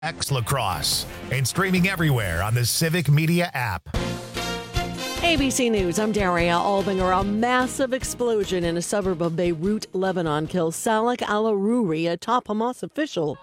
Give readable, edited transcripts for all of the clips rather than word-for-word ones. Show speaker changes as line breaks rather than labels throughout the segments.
X Lacrosse and streaming everywhere on the Civic Media app.
ABC News, I'm Daria Albinger. A massive explosion in a suburb of Beirut, Lebanon, kills Salak al-Aruri, a top Hamas official.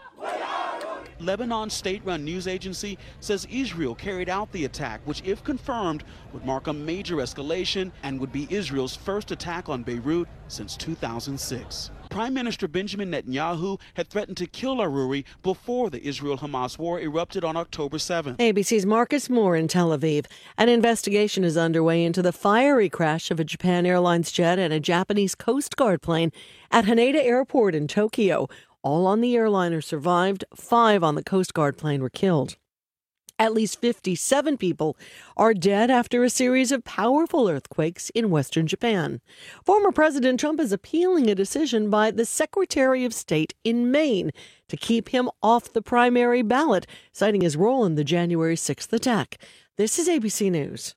Lebanon's state-run news agency says Israel carried out the attack, which, if confirmed, would mark a major escalation and would be Israel's first attack on Beirut since 2006. Prime Minister Benjamin Netanyahu had threatened to kill Aruri before the Israel-Hamas war erupted on October 7th.
ABC's Marcus Moore in Tel Aviv. An investigation is underway into the fiery crash of a Japan Airlines jet and a Japanese Coast Guard plane at Haneda Airport in Tokyo. All on the airliner survived. 5 on the Coast Guard plane were killed. At least 57 people are dead after a series of powerful earthquakes in western Japan. Former President Trump is appealing a decision by the Secretary of State in Maine to keep him off the primary ballot, citing his role in the January 6th attack. This is ABC News.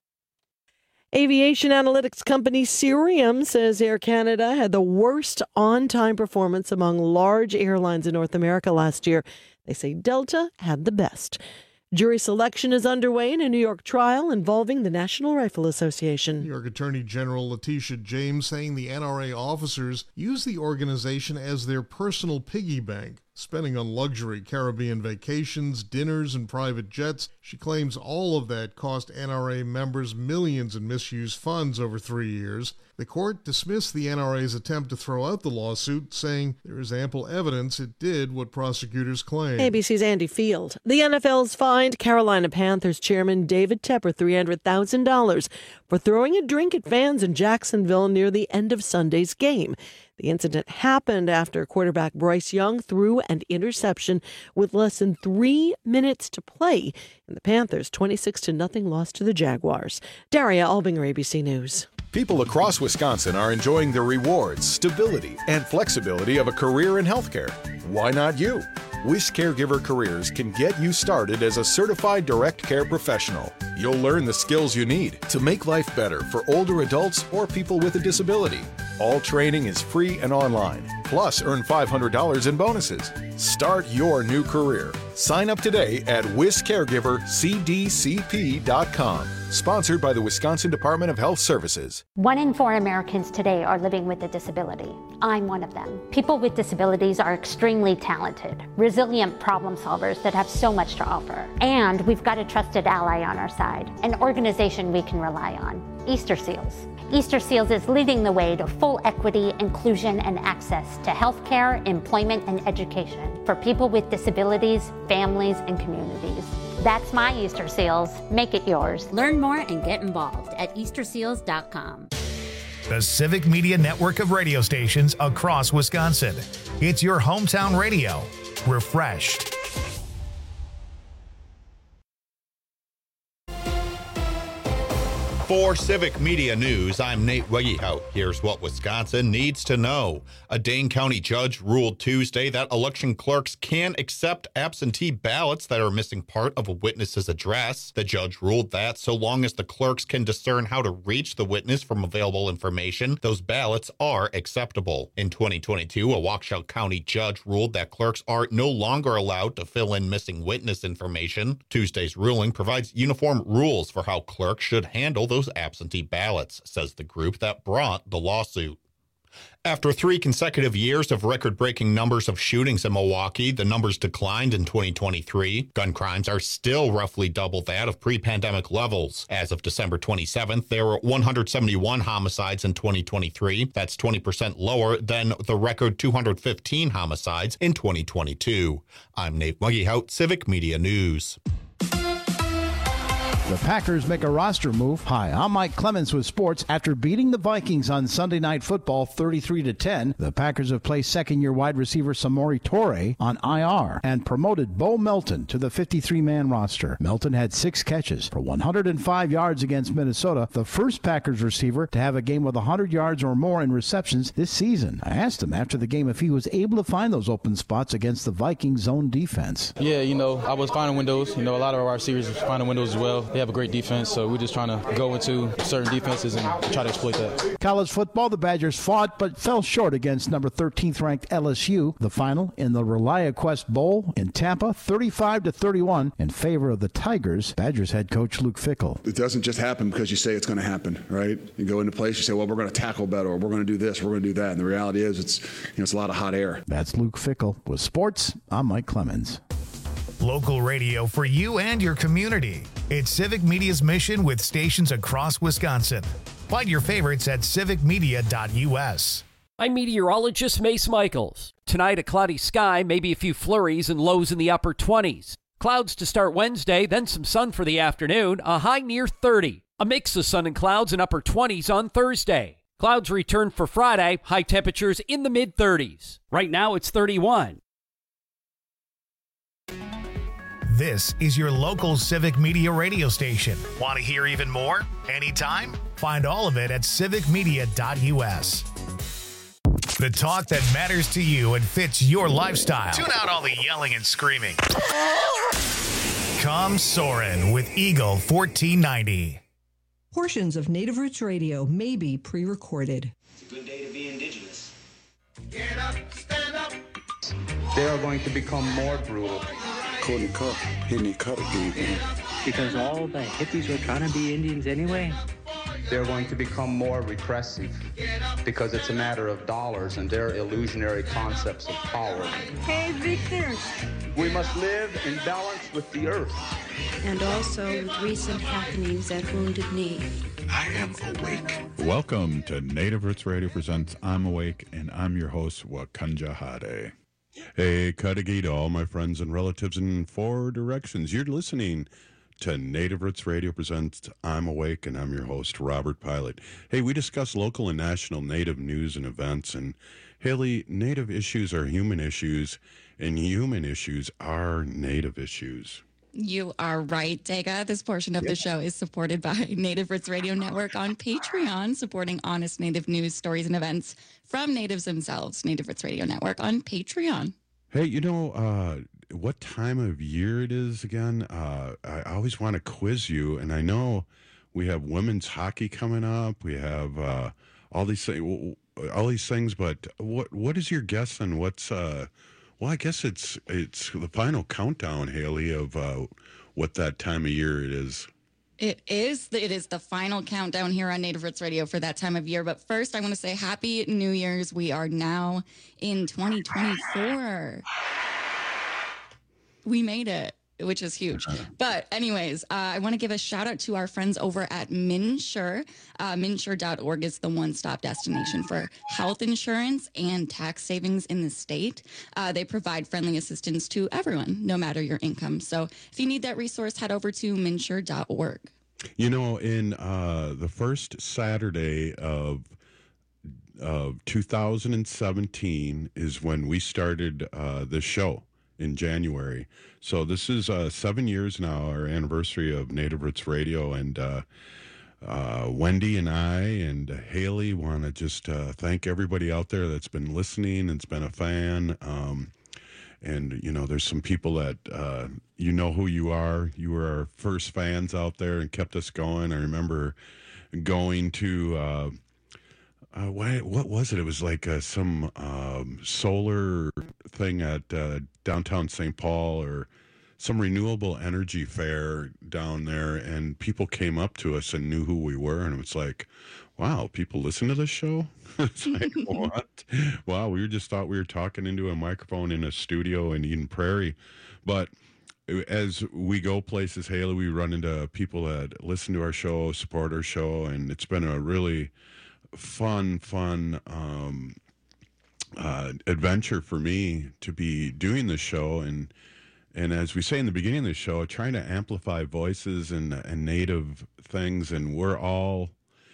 Aviation analytics company Cirium says Air Canada had the worst on-time performance among large airlines in North America last year. They say Delta had the best. Jury selection is underway in a New York trial involving the National Rifle Association.
New York Attorney General Letitia James saying the NRA officers use the organization as their personal piggy bank, spending on luxury Caribbean vacations, dinners, and private jets. She claims all of that cost NRA members millions in misused funds over 3 years. The court dismissed the NRA's attempt to throw out the lawsuit, saying there is ample evidence it did what prosecutors claim.
ABC's Andy Field. The NFL's fined Carolina Panthers chairman David Tepper $300,000 for throwing a drink at fans in Jacksonville near the end of Sunday's game. The incident happened after quarterback Bryce Young threw an interception with less than 3 minutes to play in the Panthers' 26-0 loss to the Jaguars. Daria Albinger, ABC News.
People across Wisconsin are enjoying the rewards, stability, and flexibility of a career in healthcare. Why not you? Wish Caregiver Careers can get you started as a certified direct care professional. You'll learn the skills you need to make life better for older adults or people with a disability. All training is free and online. Plus, earn $500 in bonuses. Start your new career. Sign up today at WisCaregiverCDCP.com. Sponsored by the Wisconsin Department of Health Services.
1 in 4 Americans today are living with a disability. I'm one of them. People with disabilities are extremely talented, resilient problem solvers that have so much to offer. And we've got a trusted ally on our side, an organization we can rely on, Easter Seals. Easter Seals is leading the way to full equity, inclusion, and access to healthcare, employment, and education for people with disabilities, families, and communities. That's my Easter Seals. Make it yours.
Learn more and get involved at easterseals.com.
The Civic Media network of radio stations across Wisconsin. It's your hometown radio. Refreshed.
For Civic Media News, I'm Nate Wegehout. Here's what Wisconsin needs to know. A Dane County judge ruled Tuesday that election clerks can accept absentee ballots that are missing part of a witness's address. The judge ruled that so long as the clerks can discern how to reach the witness from available information, those ballots are acceptable. In 2022, a Waukesha County judge ruled that clerks are no longer allowed to fill in missing witness information. Tuesday's ruling provides uniform rules for how clerks should handle those absentee ballots, says the group that brought the lawsuit. After 3 consecutive years of record-breaking numbers of shootings in Milwaukee, the numbers declined in 2023. Gun crimes are still roughly double that of pre-pandemic levels. As of December 27th, there were 171 homicides in 2023. That's 20% lower than the record 215 homicides in 2022. I'm Nate Wegehout, Civic Media News.
The Packers make a roster move. Hi, I'm Mike Clemens with sports. After beating the Vikings on Sunday Night Football 33-10, the Packers have placed second-year wide receiver Samori Toure on IR and promoted Bo Melton to the 53-man roster. Melton had 6 catches for 105 yards against Minnesota, the first Packers receiver to have a game with 100 yards or more in receptions this season. I asked him after the game if he was able to find those open spots against the Vikings' zone defense.
Yeah, I was finding windows. A lot of our receivers was finding windows as well. They have a great defense, so we're just trying to go into certain defenses and try to exploit that.
College football, the Badgers fought but fell short against number 13th ranked LSU. The final in the ReliaQuest Bowl in Tampa, 35-31 in favor of the Tigers. Badgers head coach Luke Fickell.
It doesn't just happen because you say it's going to happen, right? You go into place, you say, well, we're going to tackle better, or we're going to do this, we're going to do that. And the reality is it's a lot of hot air.
That's Luke Fickell. With sports, I'm Mike Clemens.
Local radio for you and your community. It's Civic Media's mission with stations across Wisconsin. Find your favorites at civicmedia.us.
I'm meteorologist Mace Michaels. Tonight, a cloudy sky, maybe a few flurries and lows in the upper 20s. Clouds to start Wednesday, then some sun for the afternoon, a high near 30. A mix of sun and clouds in upper 20s on Thursday. Clouds return for Friday, high temperatures in the mid-30s. Right now, it's 31.
This is your local Civic Media radio station. Want to hear even more? Anytime? Find all of it at civicmedia.us. The talk that matters to you and fits your lifestyle. Tune out all the yelling and screaming. Come Soarin' with Eagle 1490.
Portions of Native Roots Radio may be pre-recorded.
It's a good day to be indigenous.
Get up, stand up.
They are going to become more brutal.
Couldn't cut, didn't cut it,
because all the hippies were trying to be Indians anyway.
They're going to become more repressive because it's a matter of dollars and their illusionary concepts of power.
Hey, Victor.
We must live in balance with the earth.
And also with recent happenings at Wounded Knee.
I am awake.
Welcome to Native Roots Radio presents I'm Awake, and I'm your host, Wakanja Hade. Hey, Kadagi to all my friends and relatives in four directions. You're listening to Native Roots Radio presents I'm Awake, and I'm your host, Robert Pilot. Hey, we discuss local and national Native news and events, and Haley, Native issues are human issues, and human issues are Native issues.
You are right, Dega. This portion of the show is supported by Native Roots Radio Network on Patreon, supporting honest Native news, stories, and events from Natives themselves. Native Roots Radio Network on Patreon.
Hey, what time of year it is again? I always want to quiz you, and I know we have women's hockey coming up. We have all these things, but what is your guess on what's? Well, I guess it's the final countdown, Haley, of what that time of year it is.
It is the final countdown here on Native Roots Radio for that time of year. But first, I want to say Happy New Year's. We are now in 2024. We made it, which is huge. But anyways, I want to give a shout out to our friends over at MNsure. MNsure.org is the one-stop destination for health insurance and tax savings in the state. They provide friendly assistance to everyone, no matter your income. So if you need that resource, head over to MNsure.org.
You know, in the first Saturday of 2017 is when we started this show. In January. So this is 7 years now, our anniversary of Native Roots Radio, and Wendy and I and Haley want to just thank everybody out there that's been listening and's been a fan. And, there's some people that, you know who you are. You were our first fans out there and kept us going. I remember going to... what was it? It was like some solar thing at downtown St. Paul, or some renewable energy fair down there, and people came up to us and knew who we were, and it was like, wow, people listen to this show? It's like, what? Wow, we just thought we were talking into a microphone in a studio in Eden Prairie. But as we go places, Haley, we run into people that listen to our show, support our show, and it's been a really fun adventure for me to be doing this show, and as we say in the beginning of the show, trying to amplify voices and Native things, and we're all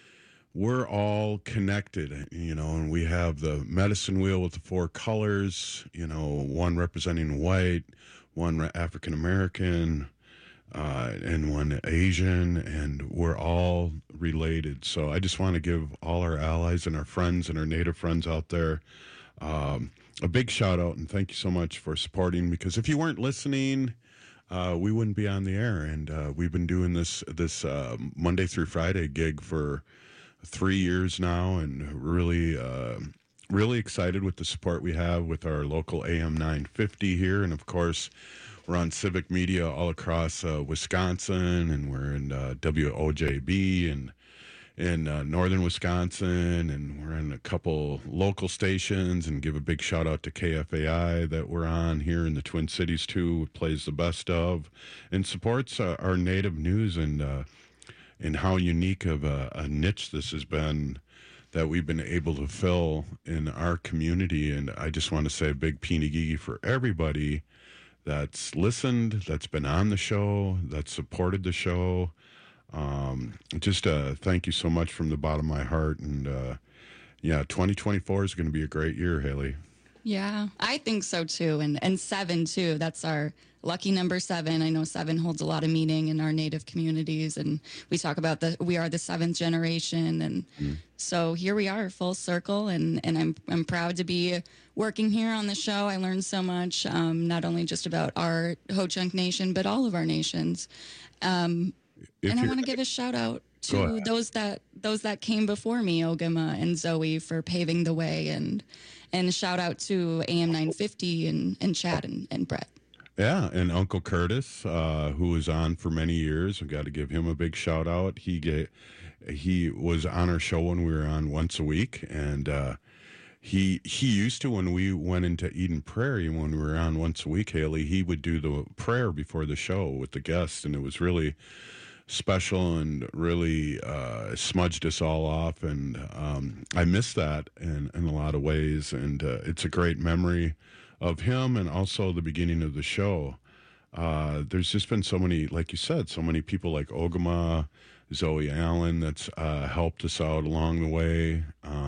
connected, and we have the medicine wheel with the four colors, one representing white, one African American, and one Asian, and we're all related. So I just want to give all our allies and our friends and our Native friends out there a big shout out, and thank you so much for supporting, because if you weren't listening, we wouldn't be on the air. And we've been doing this Monday through Friday gig for 3 years now, and really excited with the support we have with our local AM 950 here. And of course, we're on Civic Media all across Wisconsin, and we're in WOJB and in northern Wisconsin, and we're in a couple local stations, and give a big shout out to KFAI that we're on here in the Twin Cities too, plays the best of, and supports our native news, and how unique of a niche this has been that we've been able to fill in our community. And I just want to say a big peeny-gee for everybody that's listened, that's been on the show, that's supported the show. Just thank you so much from the bottom of my heart. And 2024 is going to be a great year, Haley.
Yeah, I think so too. And 7 too. That's our lucky number 7. I know 7 holds a lot of meaning in our native communities, and we talk about we are the 7th generation, and so here we are, full circle, and I'm proud to be working here on the show. I learned so much, not only just about our Ho-Chunk Nation, but all of our nations. And I want to give a shout out to those that came before me, Ogama and Zoe, for paving the way, and shout out to AM 950 and Chad and Brett.
Yeah, and Uncle Curtis, who was on for many years. We've got to give him a big shout out. He was on our show when we were on once a week, and he used to, when we went into Eden Prairie, when we were on once a week, Haley, he would do the prayer before the show with the guests, and it was really special and really smudged us all off, and I miss that in a lot of ways, and it's a great memory of him, and also the beginning of the show. There's just been so many, like you said, so many people like Ogama, Zoe Allen that's helped us out along the way.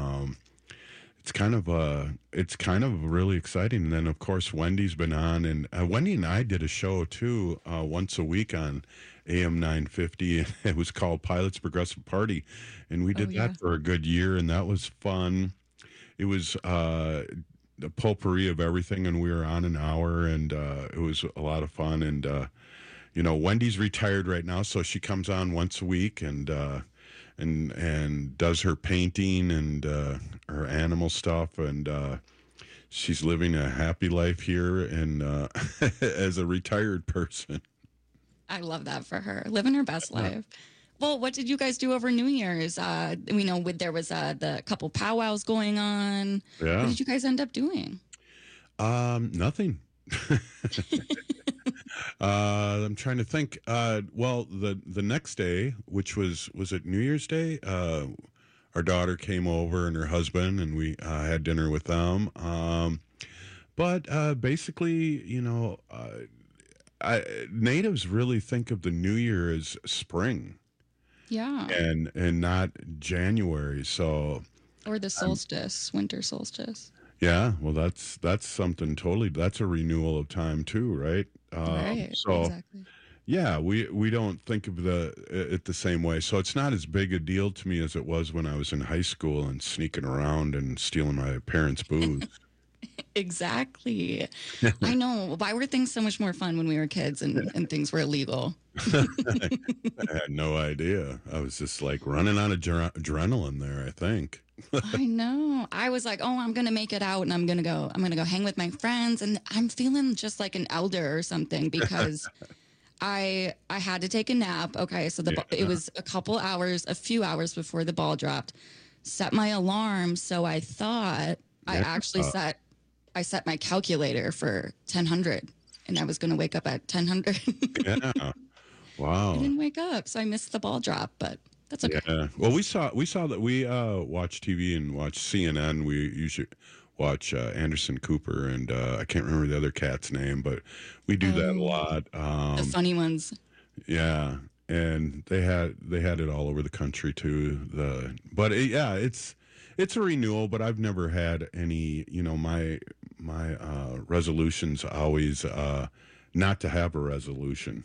It's kind of really exciting. And then of course Wendy's been on, and Wendy and I did a show too once a week on AM 950. It was called Pilot's Progressive Party, and we did that for a good year, and that was fun. It was the potpourri of everything, and we were on an hour, and it was a lot of fun. And Wendy's retired right now, so she comes on once a week and does her painting and her animal stuff, and she's living a happy life here and as a retired person.
I love that for her, living her best life. Well, what did you guys do over New Year's? We know there was the couple powwows going on.
Yeah.
What did you guys end up doing?
Nothing. I'm trying to think. Well, the next day, which was it New Year's Day? Our daughter came over and her husband, and we had dinner with them. But basically, natives really think of the New Year as spring.
Yeah.
And not January. So.
Or the solstice, winter solstice.
Yeah, well, that's something totally. That's a renewal of time too, right?
Right.
So,
exactly.
Yeah, we don't think of it the same way. So it's not as big a deal to me as it was when I was in high school and sneaking around and stealing my parents' booze.
Exactly. I know. Why were things so much more fun when we were kids and things were illegal?
I had no idea. I was just like running on adrenaline there, I think.
I know. I was like, oh, I'm going to make it out, and I'm going to go hang with my friends. And I'm feeling just like an elder or something, because I had to take a nap. Okay. So it was a few hours before the ball dropped, set my alarm. So I thought I set my calculator for 1000, and I was going to wake up at 1000.
Yeah. Wow.
I didn't wake up, so I missed the ball drop, but that's okay.
Yeah. Well, we saw that we watch TV and watch CNN. We usually watch Anderson Cooper, and I can't remember the other cat's name, but we do that a lot.
The funny ones.
Yeah. And they had it all over the country too. It's a renewal, but I've never had any, my resolution's always not to have a resolution.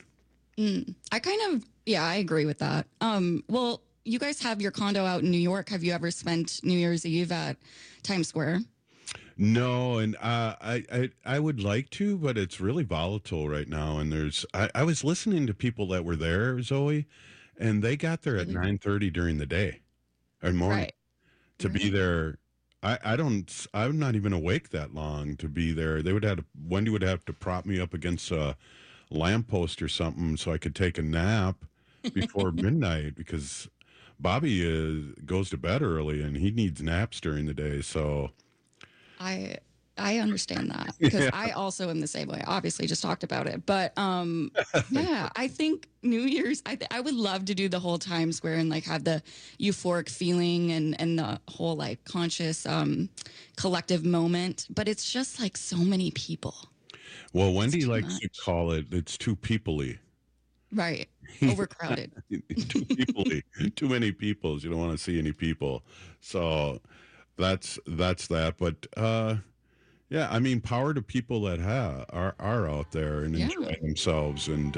I agree with that. Well, you guys have your condo out in New York. Have you ever spent New Year's Eve at Times Square?
No, and I would like to, but it's really volatile right now. And I was listening to people that were there, Zoe, and they got there at 9:30 during the day or morning to be there. I'm not even awake that long to be there. Wendy would have to prop me up against a lamppost or something so I could take a nap before midnight, because Bobby goes to bed early and he needs naps during the day. So
I understand that, because I also am the same way. Obviously, just talked about it, but yeah, I think New Year's. I would love to do the whole Times Square and like have the euphoric feeling and the whole like conscious collective moment. But it's just like so many people.
Well, Wendy likes to call it's too people-y.
Right, overcrowded.
Too people-y. Too many people. You don't want to see any people. So that's that. But yeah, I mean, power to people that are out there and enjoying themselves. And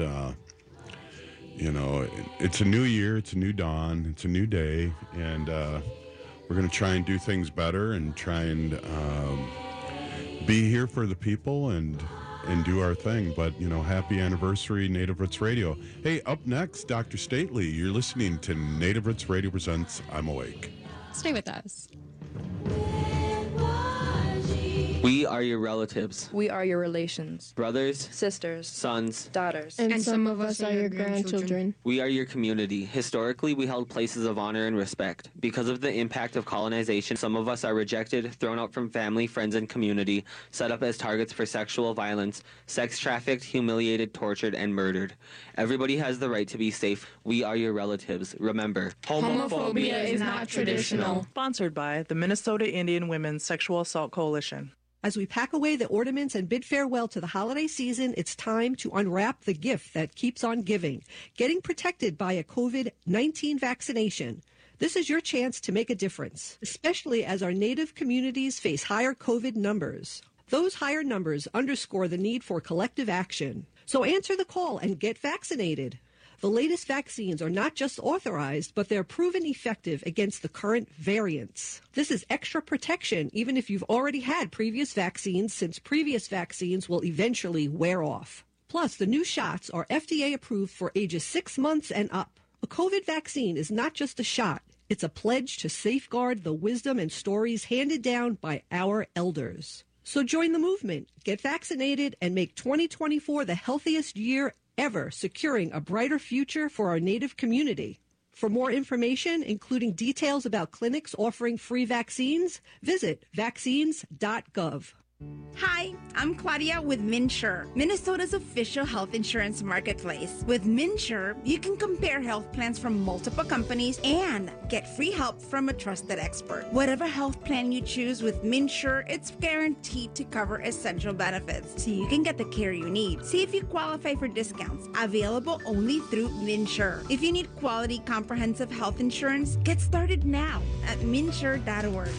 it's a new year, it's a new dawn, it's a new day, and we're going to try and do things better and try and be here for the people and do our thing. But, happy anniversary, Native Roots Radio. Hey, up next, Dr. Stately. You're listening to Native Roots Radio presents I'm Awake.
Stay with us.
We are your relatives.
We are your relations.
Brothers.
Sisters.
Sons.
Daughters.
And some of us are your grandchildren.
We are your community. Historically, we held places of honor and respect. Because of the impact of colonization, some of us are rejected, thrown out from family, friends, and community, set up as targets for sexual violence, sex trafficked, humiliated, tortured, and murdered. Everybody has the right to be safe. We are your relatives. Remember,
homophobia is not traditional.
Sponsored by the Minnesota Indian Women's Sexual Assault Coalition.
As we pack away the ornaments and bid farewell to the holiday season, it's time to unwrap the gift that keeps on giving, getting protected by a COVID-19 vaccination. This is your chance to make a difference, especially as our Native communities face higher COVID numbers. Those higher numbers underscore the need for collective action. So answer the call and get vaccinated. The latest vaccines are not just authorized, but they're proven effective against the current variants. This is extra protection, even if you've already had previous vaccines, since previous vaccines will eventually wear off. Plus, the new shots are FDA approved for ages 6 months and up. A COVID vaccine is not just a shot. It's a pledge to safeguard the wisdom and stories handed down by our elders. So join the movement, get vaccinated, and make 2024 the healthiest year ever, securing a brighter future for our Native community. For more information, including details about clinics offering free vaccines, visit vaccines.gov.
Hi, I'm Claudia with MNsure, Minnesota's official health insurance marketplace. With MNsure, you can compare health plans from multiple companies and get free help from a trusted expert. Whatever health plan you choose with MNsure, it's guaranteed to cover essential benefits, so you can get the care you need. See if you qualify for discounts, available only through MNsure. If you need quality, comprehensive health insurance, get started now at MNsure.org.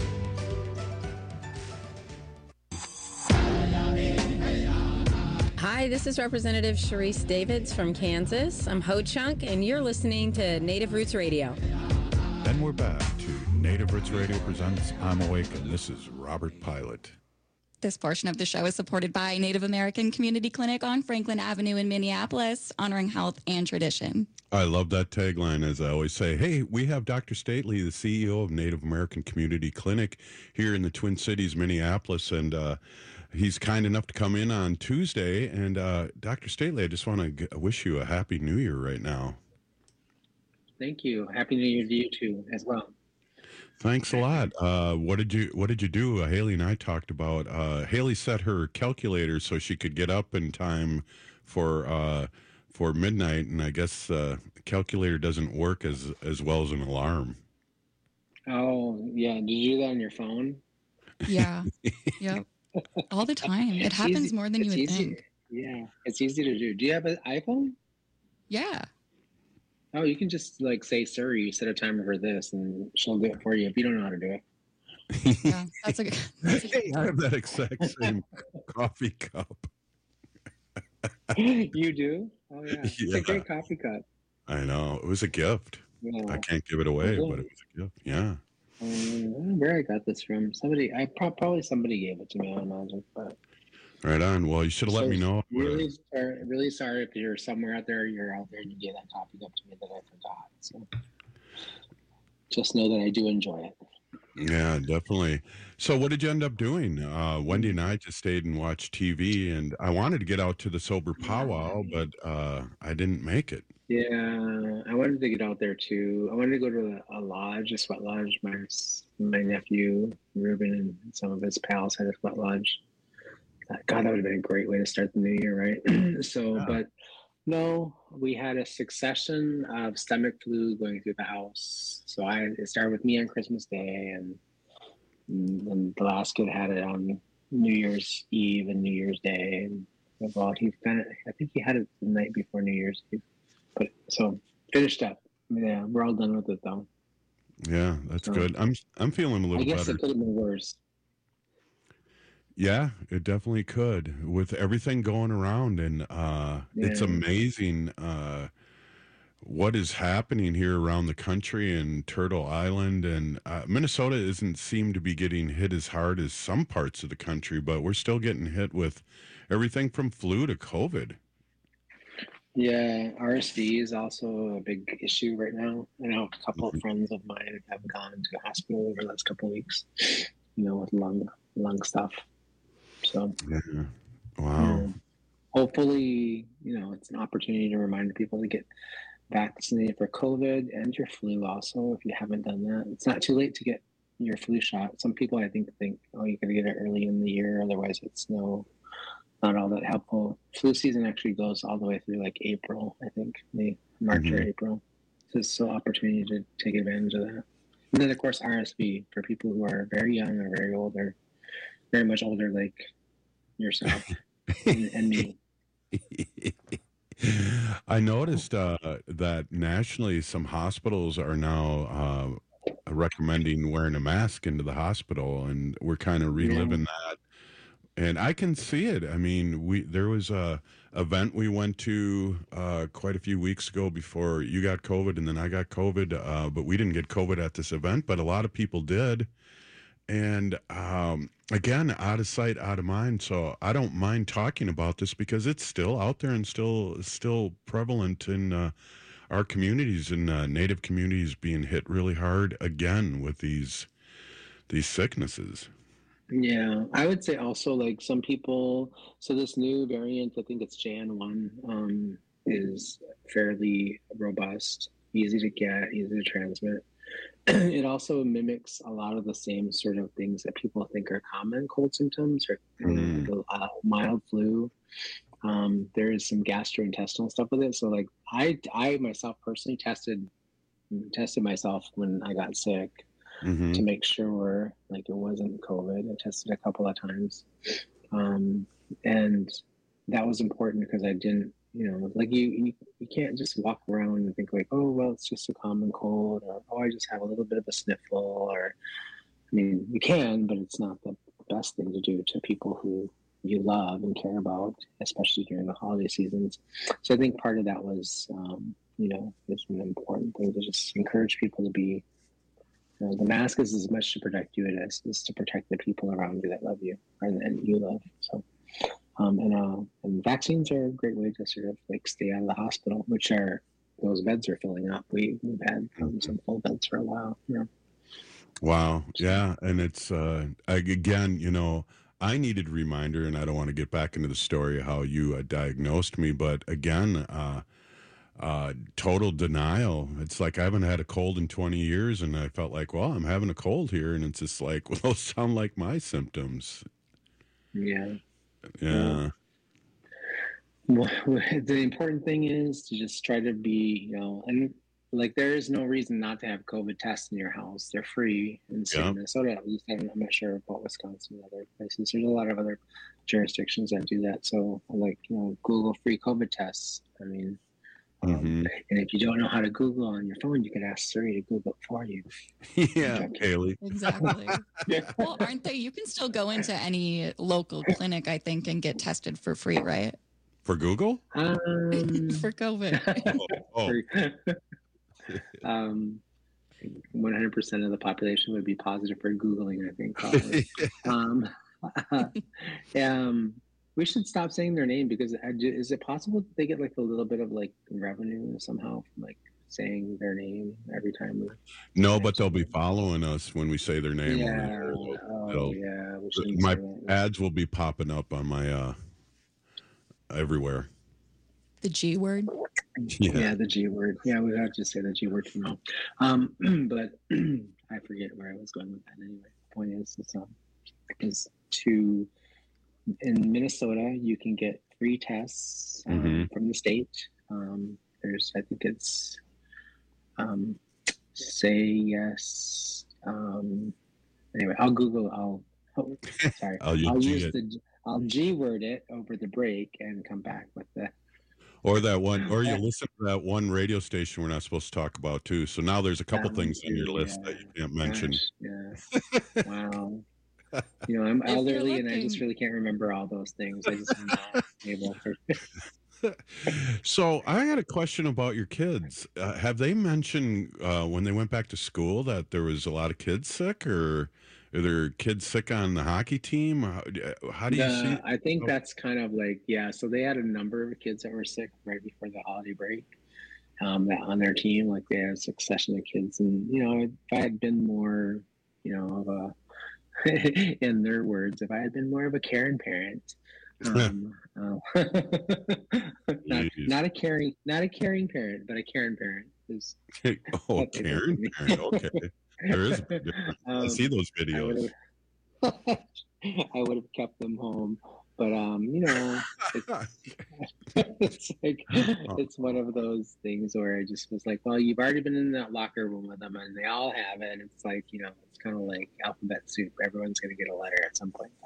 Hi, this is Representative Sharice Davids from Kansas. I'm Ho Chunk, and you're listening to Native Roots Radio.
Then we're back to Native Roots Radio presents I'm Awake, and this is Robert Pilot.
This portion of the show is supported by Native American Community Clinic on Franklin Avenue in Minneapolis, honoring health and tradition.
I love that tagline, as I always say. Hey, we have Dr. Stately, the CEO of Native American Community Clinic here in the Twin Cities, Minneapolis, and he's kind enough to come in on Tuesday. And Dr. Stately, I just want to wish you a Happy New Year right now.
Thank you. Happy New Year to you too, as well.
Thanks a lot. What did you do? Haley and I talked about. Haley set her calculator so she could get up in time for midnight, and I guess the calculator doesn't work as well as an alarm.
Oh yeah, did you do that on your phone?
Yeah. Yep. All the time. It happens easy. More than you would think.
Yeah, it's easy to do. Do you have an iPhone?
Yeah.
Oh, you can just like say, Siri, set a timer for this, and she'll do it for you if you don't know how to do it.
Yeah, that's a good.
Hey, I have that exact same coffee cup.
You do? Oh yeah. It's a great coffee cup.
I know. It was a gift. Yeah. I can't give it away, but it was a gift. Yeah.
Where I got this from? Somebody, probably somebody gave it to me, I imagine. But
Right on. Well, you should have let me know.
Really sorry if you're somewhere out there, you're out there and you gave that copy up to me that I forgot. So just know that I do enjoy it.
Yeah, definitely. So what did you end up doing? Wendy and I just stayed and watched TV, and I wanted to get out to the sober powwow, but I didn't make it.
Yeah, I wanted to get out there too. I wanted to go to a lodge, a sweat lodge. My nephew, Ruben, and some of his pals had a sweat lodge. God, that would have been a great way to start the new year, right? But no, we had a succession of stomach flu going through the house. So it started with me on Christmas Day, and the last kid had it on New Year's Eve and New Year's Day. And well, I think he had it the night before New Year's Eve. But so finished up. Yeah, we're all done with it though.
Yeah, that's good. I'm feeling a little better.
I guess it could have been worse.
Yeah, it definitely could. With everything going around, and it's amazing what is happening here around the country and Turtle Island, and Minnesota doesn't seem to be getting hit as hard as some parts of the country, but we're still getting hit with everything from flu to COVID.
Yeah, RSV is also a big issue right now. I know a couple of friends of mine have gone to the hospital over the last couple of weeks, with lung stuff. So,
yeah. Wow.
Hopefully, it's an opportunity to remind people to get vaccinated for COVID and your flu also, if you haven't done that. It's not too late to get your flu shot. Some people, I think, oh, you got to get it early in the year, otherwise it's not all that helpful. Flu season actually goes all the way through like April, I think, March or April. So it's still an opportunity to take advantage of that. And then, of course, RSV for people who are very young or very old, or very much older, like yourself and me.
I noticed that nationally, some hospitals are now recommending wearing a mask into the hospital, and we're kind of reliving that. And I can see it. I mean, there was a event we went to quite a few weeks ago before you got COVID, and then I got COVID, but we didn't get COVID at this event, but a lot of people did. And again, out of sight, out of mind. So I don't mind talking about this because it's still out there and still prevalent in our communities, and Native communities being hit really hard again with these sicknesses.
Yeah, I would say also, like, some people, so this new variant, I think it's Jan 1, is fairly robust, easy to get, easy to transmit. It also mimics a lot of the same sort of things that people think are common cold symptoms, or mild flu. There is some gastrointestinal stuff with it. So, like, I myself personally tested myself when I got sick. To make sure, like, it wasn't COVID. I tested a couple of times. And that was important because I didn't, like, you can't just walk around and think like, oh, well, it's just a common cold, or, oh, I just have a little bit of a sniffle, or, I mean, you can, but it's not the best thing to do to people who you love and care about, especially during the holiday seasons. So I think part of that was, it's an important thing to just encourage people to be. The mask is as much to protect you as it is to protect the people around you that love you and you love. So, and vaccines are a great way to sort of like stay out of the hospital, those beds are filling up. We've had some full beds for a while.
Wow. Yeah. And it's, again, I needed a reminder, and I don't want to get back into the story of how you diagnosed me, but again, total denial. It's like I haven't had a cold in 20 years, and I felt like, well, I'm having a cold here, and it's just like, well, those sound like my symptoms.
Yeah.
Well,
the important thing is to just try to be, and like, there is no reason not to have COVID tests in your house. They're free in Minnesota, at least. I'm not sure about Wisconsin and other places. There's a lot of other jurisdictions that do that. So, like, Google free COVID tests. I mean, and if you don't know how to Google on your phone, you can ask Siri to Google it for you.
Yeah, Haley.
Exactly. Well, aren't they? You can still go into any local clinic, I think, and get tested for free, right?
For Google?
For COVID.
100% of the population would be positive for Googling, I think. Probably. We should stop saying their name, because is it possible that they get like a little bit of like revenue somehow from like saying their name every time we...
No, but they'll be following us when we say their name.
Yeah.
My ads will be popping up on my everywhere.
The G word.
Yeah, the G word. Yeah, we have to say the G word to know. But I forget where I was going with that anyway. The point is in Minnesota, you can get free tests from the state. There's, I think it's Say Yes. Anyway, I'll Google. I'll G word it over the break and come back with the.
Or that one, or you listen to that one radio station we're not supposed to talk about too. So now there's a couple things on your list that you can't mention.
Yeah. Wow. I'm elderly and I just really can't remember all those things. I just am not able to.
So I had a question about your kids. Have they mentioned when they went back to school that there was a lot of kids sick, or are there kids sick on the hockey team? How do you see?
I think that's kind of like, so they had a number of kids that were sick right before the holiday break that on their team. Like they had a succession of kids. And, if I had been more, of a, in their words, if I had been more of a caring parent, not a caring parent, but a caring parent is.
Oh, caring parent. Okay, there is. I see those videos.
I would have kept them home, but it's like it's one of those things where I just was like, well, you've already been in that locker room with them, and they all have it. It's like it's kind of like alphabet soup. Everyone's going to get a letter at some point.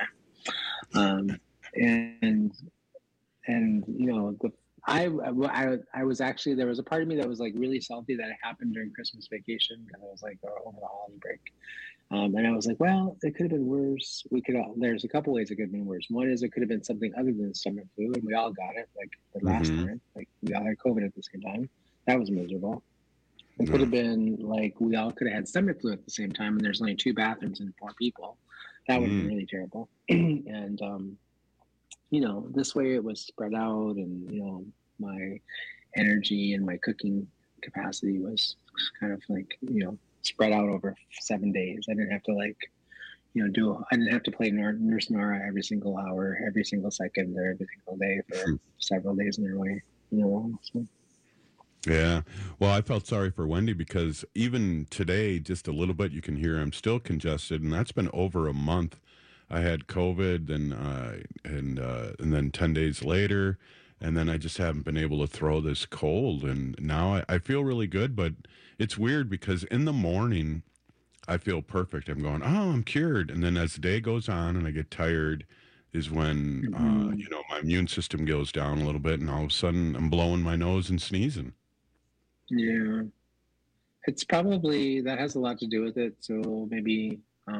I was actually, there was a part of me that was like really salty that it happened during Christmas vacation, because I was like over the holiday break. And I was like, well, it could have been worse. There's a couple ways it could have been worse. One is it could have been something other than stomach flu, and we all got it, like the last time. Like we all had COVID at the same time. That was miserable. It could have been like we all could have had stomach flu at the same time, and there's only 2 bathrooms and 4 people. That would have been really terrible. And this way it was spread out, and my energy and my cooking capacity was kind of like spread out over 7 days. I didn't have to I didn't have to play Nurse Nora every single hour, every single second, or every single day for several days in a row. So.
Yeah. Well, I felt sorry for Wendy, because even today, just a little bit, you can hear I'm still congested, and that's been over a month. I had COVID, and then 10 days later, and then I just haven't been able to throw this cold. And now I feel really good, but it's weird because in the morning I feel perfect. I'm going, oh, I'm cured. And then as the day goes on and I get tired is when, my immune system goes down a little bit, and all of a sudden I'm blowing my nose and sneezing.
Yeah. It's probably, that has a lot to do with it. So maybe,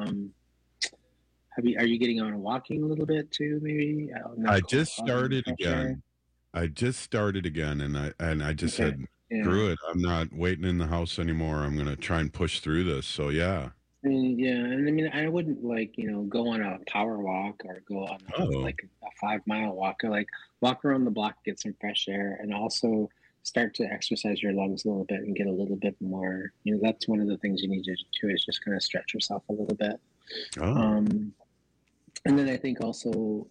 are you getting on walking a little bit too? Maybe
I just started again. And I just said, screw it. I'm not waiting in the house anymore. I'm going to try and push through this. So yeah.
And I wouldn't go on a power walk or go on a 5-mile walk, or walk around the block, get some fresh air, and also start to exercise your lungs a little bit and get a little bit more. That's one of the things you need to do, is just kind of stretch yourself a little bit. And then I think also,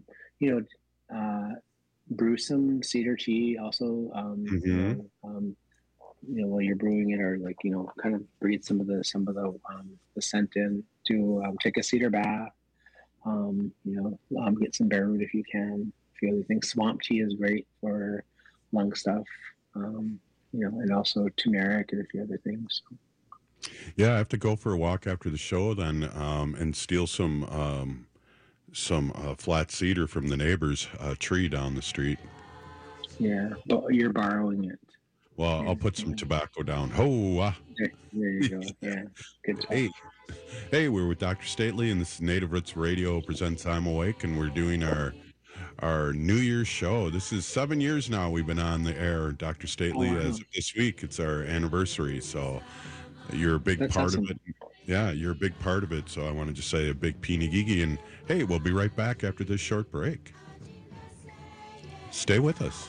brew some cedar tea also, while you're brewing it, or kind of breathe some of the scent in. Take a cedar bath, get some bare root if you can. If you really think swamp tea is great for lung stuff, and also turmeric and a few other things.
Yeah, I have to go for a walk after the show then, and steal some flat cedar from the neighbor's tree down the street.
Yeah, but you're borrowing it.
Well, I'll put some tobacco down.
There you go. Yeah, good job.
Hey, we're with Dr. Stately, and this is Native Roots Radio presents I'm Awake, and we're doing our New Year's show. This is 7 years now we've been on the air, Dr. Stately. As of this week, it's our anniversary. So You're a big part of it. Yeah, you're a big part of it. So I want to just say a big Pinigigi. And hey, we'll be right back after this short break. Stay with us.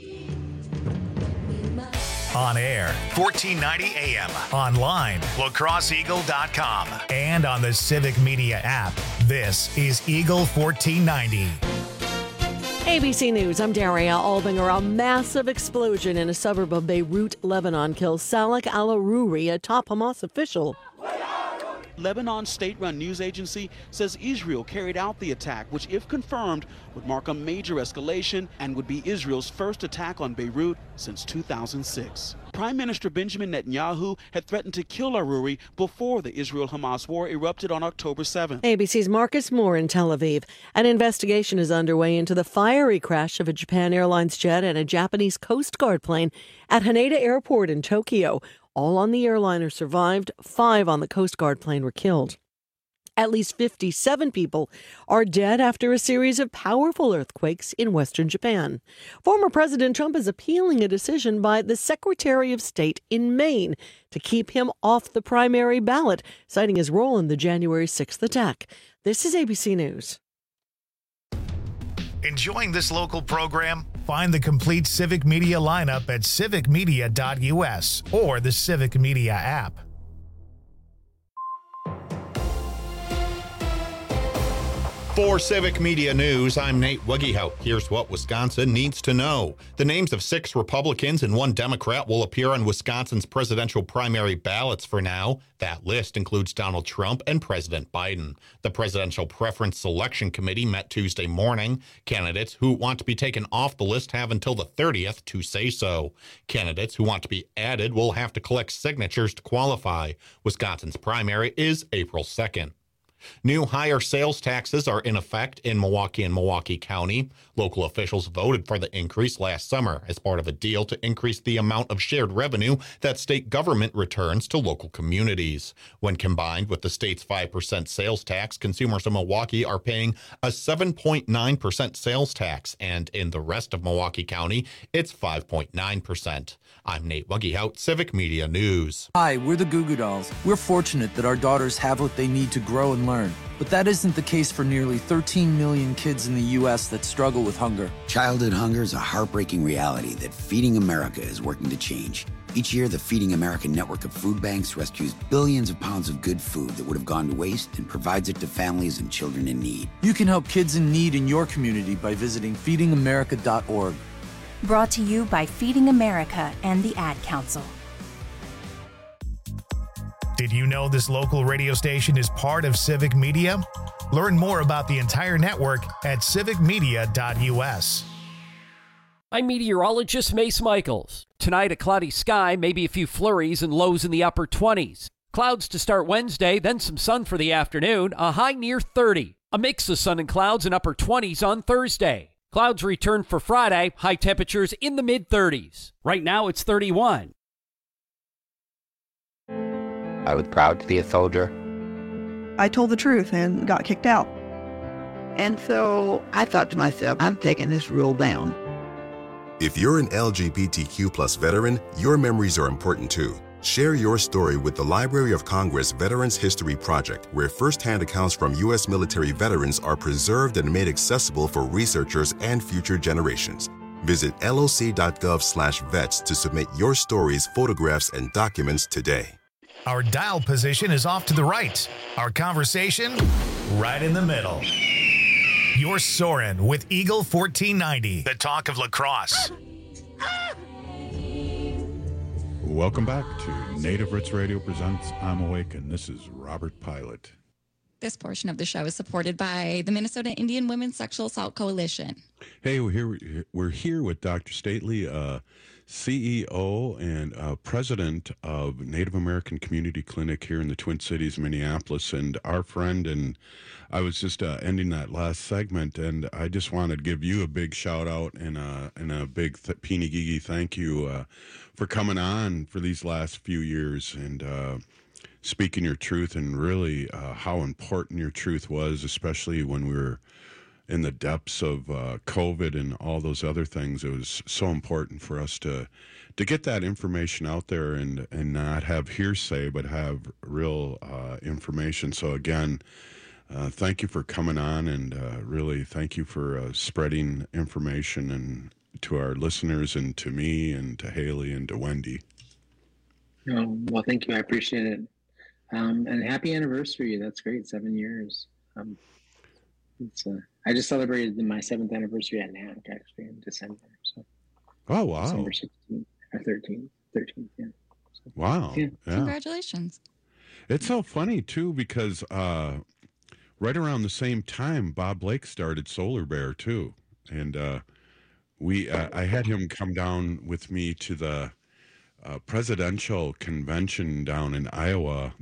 On air, 1490 AM. Online, lacrosseeagle.com. And on the Civic Media app. This is Eagle 1490.
ABC News, I'm Daria Albinger. A massive explosion in a suburb of Beirut, Lebanon, kills Salak al-Aruri, a top Hamas official.
Lebanon's state-run news agency says Israel carried out the attack, which, if confirmed, would mark a major escalation and would be Israel's first attack on Beirut since 2006. Prime Minister Benjamin Netanyahu had threatened to kill Aruri before the Israel-Hamas war erupted on October 7th.
ABC's Marcus Moore in Tel Aviv. An investigation is underway into the fiery crash of a Japan Airlines jet and a Japanese Coast Guard plane at Haneda Airport in Tokyo. All on the airliner survived. 5 on the Coast Guard plane were killed. At least 57 people are dead after a series of powerful earthquakes in western Japan. Former President Trump is appealing a decision by the Secretary of State in Maine to keep him off the primary ballot, citing his role in the January 6th attack. This is ABC News.
Enjoying this local program? Find the complete Civic Media lineup at civicmedia.us or the Civic Media app.
For Civic Media News, I'm Nate Wuggehout. Here's what Wisconsin needs to know. The names of 6 Republicans and 1 Democrat will appear on Wisconsin's presidential primary ballots for now. That list includes Donald Trump and President Biden. The Presidential Preference Selection Committee met Tuesday morning. Candidates who want to be taken off the list have until the 30th to say so. Candidates who want to be added will have to collect signatures to qualify. Wisconsin's primary is April 2nd. New higher sales taxes are in effect in Milwaukee and Milwaukee County. Local officials voted for the increase last summer as part of a deal to increase the amount of shared revenue that state government returns to local communities. When combined with the state's 5% sales tax, consumers in Milwaukee are paying a 7.9% sales tax, and in the rest of Milwaukee County, it's 5.9%. I'm Nate Wuggehout, Civic Media News.
Hi, we're the Goo Goo Dolls. We're fortunate that our daughters have what they need to grow and learn. But that isn't the case for nearly 13 million kids in the U.S. that struggle with hunger.
Childhood hunger is a heartbreaking reality that Feeding America is working to change. Each year, the Feeding America network of food banks rescues billions of pounds of good food that would have gone to waste and provides it to families and children in need.
You can help kids in need in your community by visiting feedingamerica.org.
Brought to you by Feeding America and the Ad Council.
Did you know this local radio station is part of Civic Media? Learn more about the entire network at civicmedia.us.
I'm meteorologist Mace Michaels. Tonight, a cloudy sky, maybe a few flurries and lows in the upper 20s. Clouds to start Wednesday, then some sun for the afternoon, a high near 30. A mix of sun and clouds in upper 20s on Thursday. Clouds return for Friday, high temperatures in the mid-30s. Right now, it's 31.
I was proud to be a soldier.
I told the truth and got kicked out.
And so I thought to myself, I'm taking this rule down.
If you're an LGBTQ+ veteran, your memories are important too. Share your story with the Library of Congress Veterans History Project, where firsthand accounts from U.S. military veterans are preserved and made accessible for researchers and future generations. Visit loc.gov/vets to submit your stories, photographs, and documents today.
Our dial position is off to the right. Our conversation, right in the middle. You're soaring with Eagle 1490, the talk of lacrosse.
Welcome back to Native Roots Radio presents I'm Awake, and this is Robert Pilot.
This portion of the show is supported by the Minnesota Indian Women's Sexual Assault Coalition.
Hey, we're here with Dr. Stately, CEO and president of Native American Community Clinic here in the Twin Cities, Minneapolis, and our friend. And I was just ending that last segment, and I just wanted to give you a big shout out and a big Pinigigi thank you for coming on for these last few years and speaking your truth, and really how important your truth was, especially when we were in the depths of COVID and all those other things, it was so important for us to get that information out there and not have hearsay, but have real information. So again, thank you for coming on, and really thank you for spreading information and to our listeners and to me and to Haley and to Wendy.
Well, thank you. I appreciate it. And happy anniversary. That's great. 7 years. I just celebrated my 7th anniversary at NAC actually in December. So.
Oh, wow.
December 16th or 13th, yeah. So,
wow.
Yeah.
Congratulations. It's
so funny too, because right around the same time, Bob Blake started Solar Bear too. And I had him come down with me to the presidential convention down in Iowa.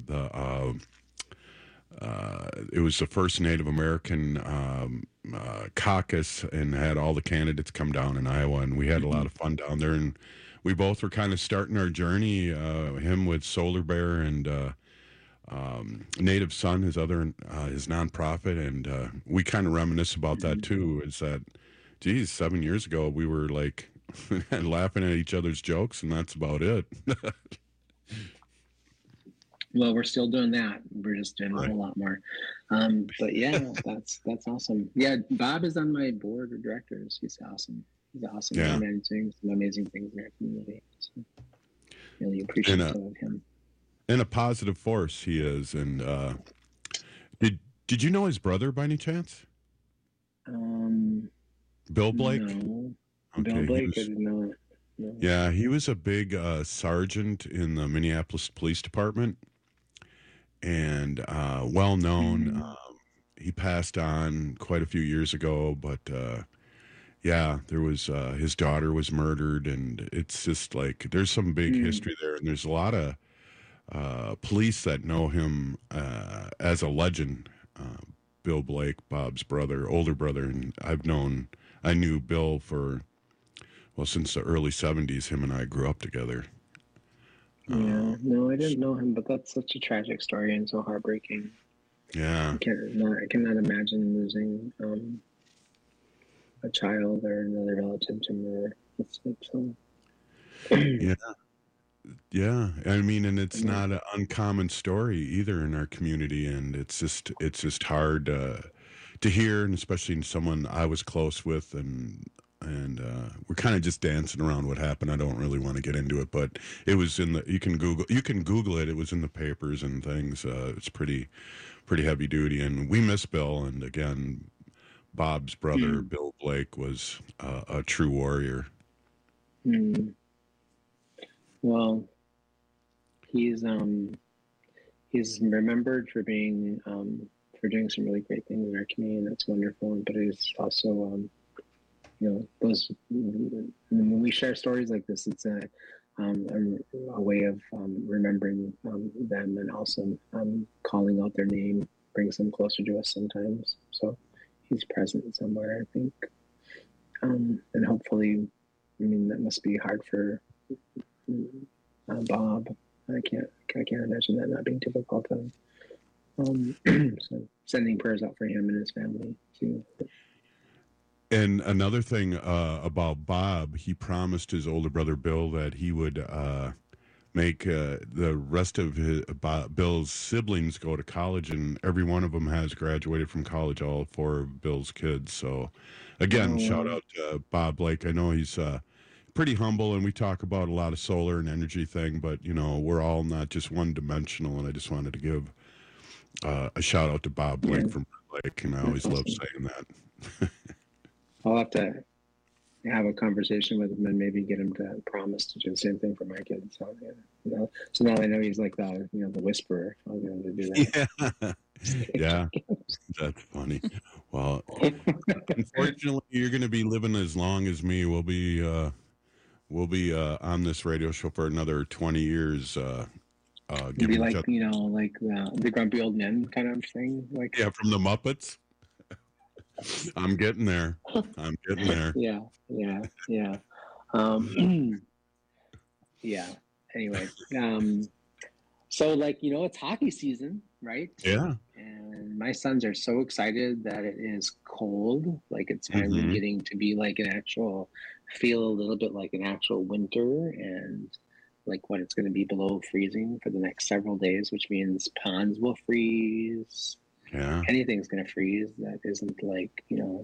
It was the first Native American caucus, and had all the candidates come down in Iowa, and we had a lot of fun down there. And we both were kind of starting our journey, him with Solar Bear and Native Sun, his nonprofit, and we kind of reminisce about that too. Is that, geez, 7 years ago we were like laughing at each other's jokes, and that's about it.
Well, we're still doing that. We're just doing a whole lot more. But yeah, that's awesome. Yeah, Bob is on my board of directors. He's awesome. He's awesome.
Yeah.
He's managing some amazing things in our community. So really appreciate of him.
And a positive force he is. And did you know his brother by any chance? Bill Blake?
No.
Okay,
Bill Blake, I didn't know it. No.
Yeah, he was a big sergeant in the Minneapolis Police Department, and well known. He passed on quite a few years ago, but yeah, there was his daughter was murdered, and it's just like there's some big history there, and there's a lot of police that know him as a legend. Bill Blake, Bob's brother, older brother, and I knew Bill for, well, since the early 70s. Him and I grew up together.
Yeah, no, I didn't know him, but that's such a tragic story and so heartbreaking.
Yeah.
I cannot imagine losing a child or another relative to murder. It's so...
Yeah. I mean, and it's not an uncommon story either in our community, and it's just hard to hear, and especially in someone I was close with, and we're kind of just dancing around what happened. I don't really want to get into it, but it was you can Google it. It was in the papers and things. It's pretty heavy duty, and we miss Bill. And again, Bob's brother, Bill Blake, was a true warrior.
Well, he's remembered for being for doing some really great things in our community, and that's wonderful. But it's also those, when we share stories like this, it's a way of remembering them, and also calling out their name brings them closer to us sometimes. So he's present somewhere, I think, and hopefully, I mean, that must be hard for Bob. I can't imagine that not being difficult. So sending prayers out for him and his family too.
And another thing about Bob, he promised his older brother Bill that he would make the rest of Bill's siblings go to college, and every one of them has graduated from college, all 4 of Bill's kids. So again, shout out to Bob Blake. I know he's pretty humble, and we talk about a lot of solar and energy thing, but we're all not just one dimensional, and I just wanted to give a shout out to Bob Blake from Blake, and I always love saying that.
I'll have to have a conversation with him and maybe get him to promise to do the same thing for my kids. So, so now I know he's like the whisperer. I'll be able to do that.
Yeah, that's funny. Well, unfortunately, you're going to be living as long as me. We'll be on this radio show for another 20 years.
Maybe like the grumpy old men kind of thing. Like
from the Muppets. I'm getting there.
Yeah. Yeah. Anyway, so it's hockey season, right?
Yeah.
And my sons are so excited that it is cold. Like it's finally getting to be like feel a little bit like an actual winter, and like when it's going to be below freezing for the next several days, which means ponds will freeze.
Yeah.
Anything's going to freeze that isn't like,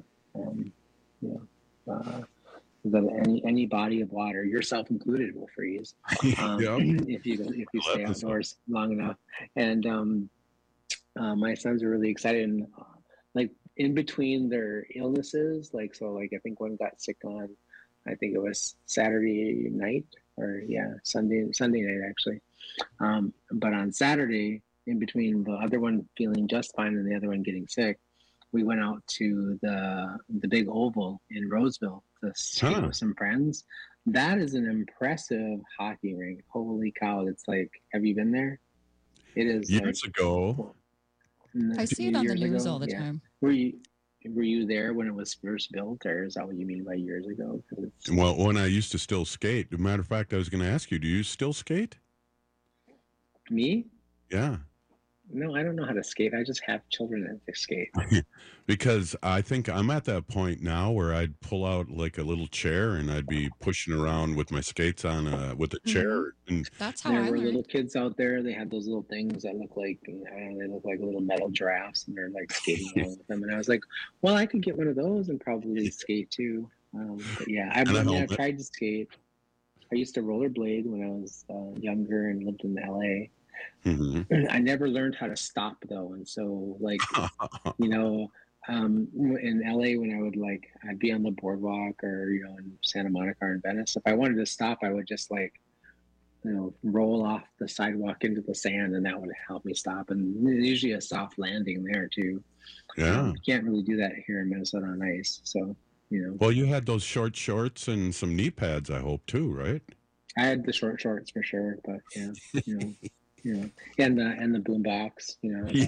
that any body of water, yourself included, will freeze if you stay outdoors long enough. And my sons are really excited, and like in between their illnesses, I think one got sick on, I think it was Saturday night, or Sunday night actually. But on Saturday, in between the other one feeling just fine and the other one getting sick, we went out to the big oval in Roseville to skate with some friends. That is an impressive hockey rink. Holy cow! It's like, have you been there? It is
years ago.
I see it on the news all the time.
Were you there when it was first built, or is that what you mean by years ago?
Well, when I used to still skate. As a matter of fact, I was going to ask you, do you still skate?
Me?
Yeah.
No, I don't know how to skate. I just have children that skate.
Because I think I'm at that point now where I'd pull out like a little chair and I'd be pushing around with my skates on with a chair. And
that's how
there
I
were
learned.
Little kids out there. They had those little things that look like, they look like little metal giraffes, and they're like skating along with them. And I was like, well, I could get one of those and probably skate too. But yeah, I've tried to skate. I used to rollerblade when I was younger and lived in LA. I never learned how to stop though, and so in LA when I'd be on the boardwalk or in Santa Monica or in Venice, if I wanted to stop, I would just roll off the sidewalk into the sand, and that would help me stop. And usually a soft landing there too.
Yeah,
you can't really do that here in Minnesota on ice. So
Well, you had those short shorts and some knee pads, I hope too, right?
I had the short shorts for sure, but and the boombox,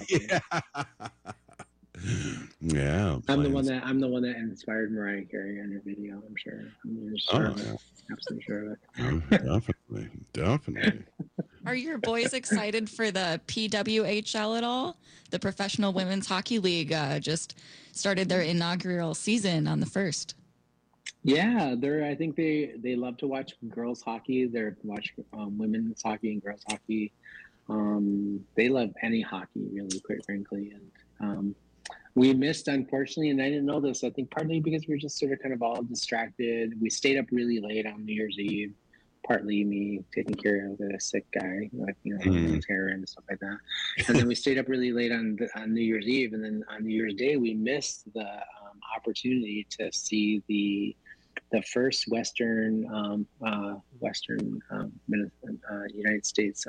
Yeah.
I'm the one that inspired Mariah Carey on her video. I'm sure. Absolutely sure of
it. Definitely.
Are your boys excited for the PWHL at all? The Professional Women's Hockey League just started their inaugural season on the 1st.
Yeah, I think they love to watch girls hockey. They watch women's hockey and girls hockey. They love any hockey, really, quite frankly. And we missed, unfortunately, and I didn't know this, I think partly because we were just sort of kind of all distracted. We stayed up really late on New Year's Eve, partly me taking care of a sick guy, his hair and stuff like that. And then we stayed up really late on New Year's Eve, and then on New Year's Day, we missed the opportunity to see the first Western United States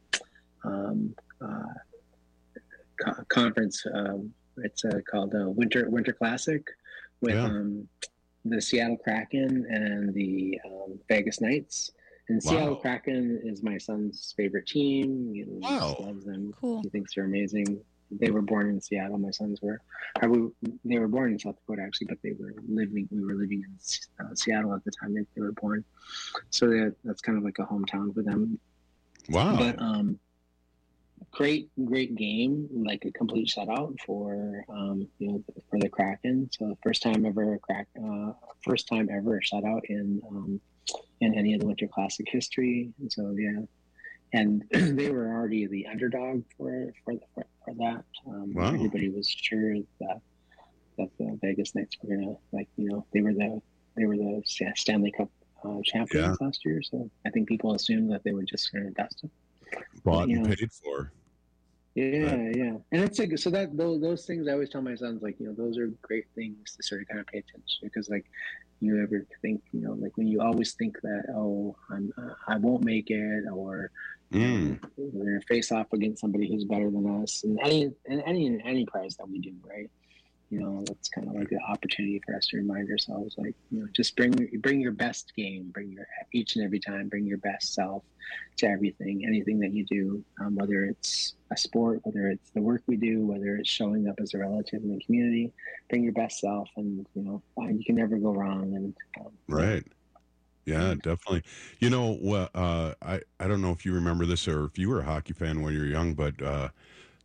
conference. It's called Winter Classic with the Seattle Kraken and the Vegas Knights. And Seattle Kraken is my son's favorite team. He loves them. Cool. He thinks they're amazing. They were born in Seattle. My sons were. They were born in South Dakota actually, but we were living in Seattle at the time they were born. So that's kind of like a hometown for them.
Wow.
But great game, like a complete shutout for the Kraken. So first time ever shutout in any of the Winter Classic history. And so and they were already the underdog for that. Everybody was sure that the Vegas Knights were gonna they were the Stanley Cup champions last year. So I think people assumed that they were just going to dust them.
Bought and paid for.
Yeah. And it's like, so that those things I always tell my sons, those are great things to sort of kind of pay attention to, because you ever think, when you always think that, I won't make it, or we're going to face off against somebody who's better than us, and any prize that we do, right? That's kind of like an opportunity for us to remind ourselves, just bring your best game, each and every time, bring your best self to anything that you do, whether it's a sport, whether it's the work we do, whether it's showing up as a relative in the community, bring your best self, and you can never go wrong. And
right. Yeah, definitely. I don't know if you remember this or if you were a hockey fan when you were young, but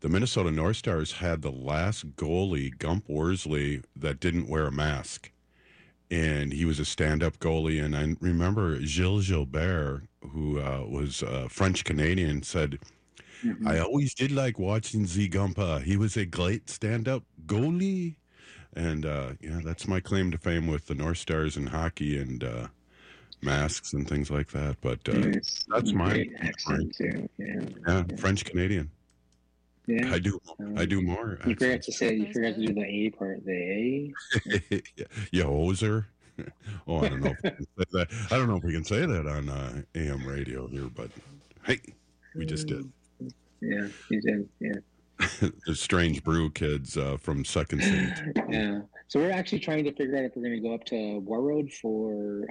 the Minnesota North Stars had the last goalie, Gump Worsley, that didn't wear a mask. And he was a stand-up goalie. And I remember Gilles Gilbert, who was French-Canadian, said, I always did like watching Z Gumpa. He was a great stand-up goalie. And, that's my claim to fame with the North Stars in hockey and masks and things like that. But that's my accent too. Yeah, French-Canadian.
Yeah,
I do more.
You forgot to do the A part. The A.
You hoser. Oh, I don't know if we can say that. I don't know if we can say that on AM radio here, but hey, we just did.
Yeah, you did. Yeah.
The Strange Brew kids from Second City.
Yeah. So we're actually trying to figure out if we're going to go up to Warroad for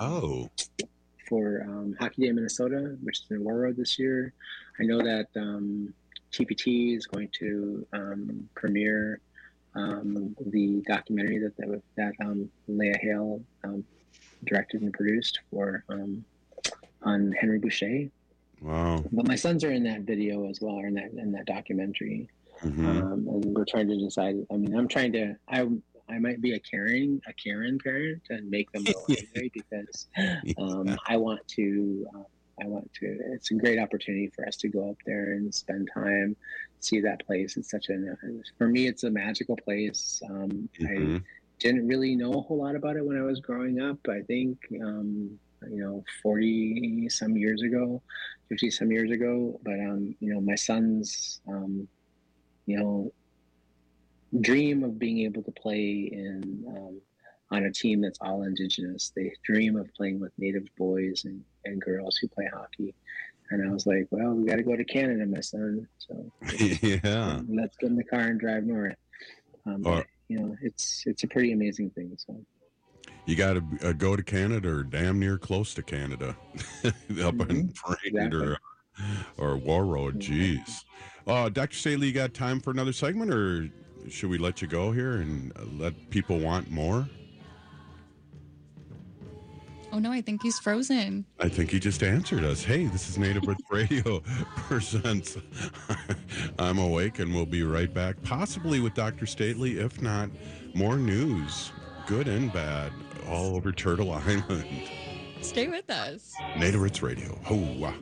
Hockey Day Minnesota, which is in Warroad this year. I know that TPT is going to premiere the documentary that Leah Hale directed and produced on Henry Boucher.
Wow!
But my sons are in that video as well, or in that documentary. And we're trying to decide. I mean, I might be a Karen parent and make them go anyway because I want to. It's a great opportunity for us to go up there and spend time, see that place. It's for me, it's a magical place. I didn't really know a whole lot about it when I was growing up. I think, 40 some years ago, 50 some years ago. But, my sons, dream of being able to play on a team that's all Indigenous. They dream of playing with Native boys and girls who play hockey. And I was like, well, we got to go to Canada, my son. So let's get in the car and drive north. It's a pretty amazing thing. So
you got to go to Canada or damn near close to Canada, up in Brainerd or Warroad. Jeez. Dr. Staley, you got time for another segment, or should we let you go here and let people want more?
Oh, no, I think he's frozen.
I think he just answered us. Hey, this is Native Roots Radio presents I'm Awake, and we'll be right back, possibly with Dr. Stately. If not, more news, good and bad, all over Turtle Island.
Stay with us.
Native Roots Radio. Ho-wah.